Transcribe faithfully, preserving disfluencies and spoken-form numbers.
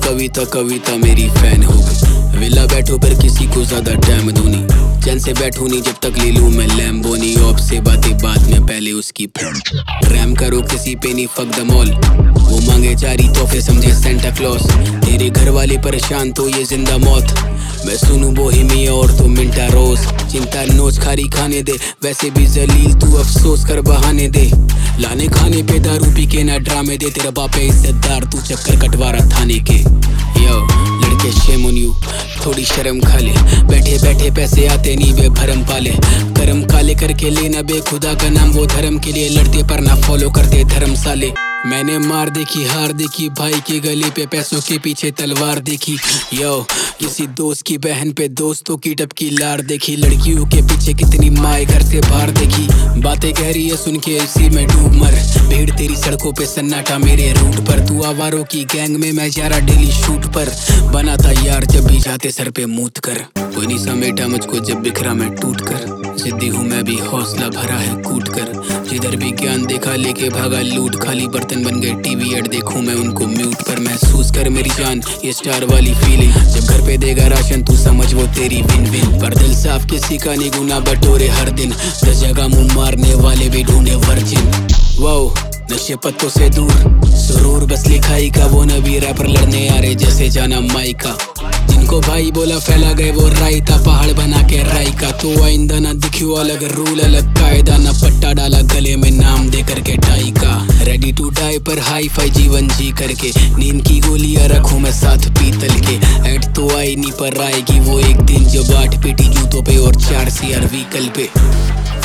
कविता कविता मेरी फैन हो गई। विला बैठो पर किसी को ज्यादा टाइम दो नहीं, चैन से बैठो नहीं जब तक ले लूं मैं लैम्बोनी। ऑप से बातें बात में पहले उसकी रैम करो किसी पे नहीं फक द मॉल। वो मांगे चारी तोहफे समझे सेंटा क्लॉस, तेरे घर वाले परेशान तो ये जिंदा मौत। मैं सुनूं बोहेमिया और तो मिंटा रोज, चिंता नोच खारी खाने दे, वैसे भी जलील तू अफसोस कर बहाने दे। लाने खाने पे दारू पी के ना ड्रामे दे, तेरा बाप है इज्जतदार तू चक्कर कटवारा थाने के। यो लड़के शेम ऑन यू, थोड़ी शर्म खा ले, बैठे बैठे पैसे आते नहीं बे भरम पाले। करम काले करके लेना बे खुदा का नाम, वो धर्म के लिए लड़ते पर ना फॉलो करते धर्म साले। मैंने मार देखी हार देखी, भाई के गले पे पैसों के पीछे तलवार देखी। यो किसी दोस्त की बहन पे दोस्तों की टपकी लार देखी, लड़कियों के पीछे कितनी माए घर से बाहर देखी। बातें कह रही है सुन के इसी में डूब मर, भीड़ तेरी सड़कों पे सन्नाटा मेरे रूट पर। तू आवारों की गैंग में मैं जा रहा डेली शूट पर, बनाता यार जब भी जाते सर पे मूत कर। कोई नहीं समेटा मुझको जब बिखरा मैं टूट कर, जिद्दी हूँ मैं भी हौसला भरा है कूट कर। जिधर भी ज्ञान देखा लेके भागा लूट, खाली बर्तन बन गए टीवी एड देखूं मैं उनको म्यूट पर। महसूस कर मेरी जान ये स्टार वाली फीलिंग, जब घर पे देगा राशन तू समझ वो तेरी विन विन। पर दिल साफ किसी का नहीं गुना बटोरे हर दिन, दस जगह मुंह मारने वाले भी ढूंढे वर्जिन। वाओ नशे पत्तों से दूर सुरूर बस लिखाई का, वो नबी रैपर लड़ने आ रहे जैसे जाना माइका। जिनको भाई बोला फैला गए वो रायता, पहाड़ बना के राई का। तो आइंदा ना दिखियो अलग रूल अलग कायदा, ना पट्टा डाला गले में नाम दे करके टाई का। रेडी टू डाई पर हाई फाई जीवन जी करके, नींद की गोलियां रखूं मैं साथ पीतल के। एड तो आई नहीं पर आएगी वो एक दिन, जब आठ पेटी जूतों पे और चार सीआर व्हीकल पे।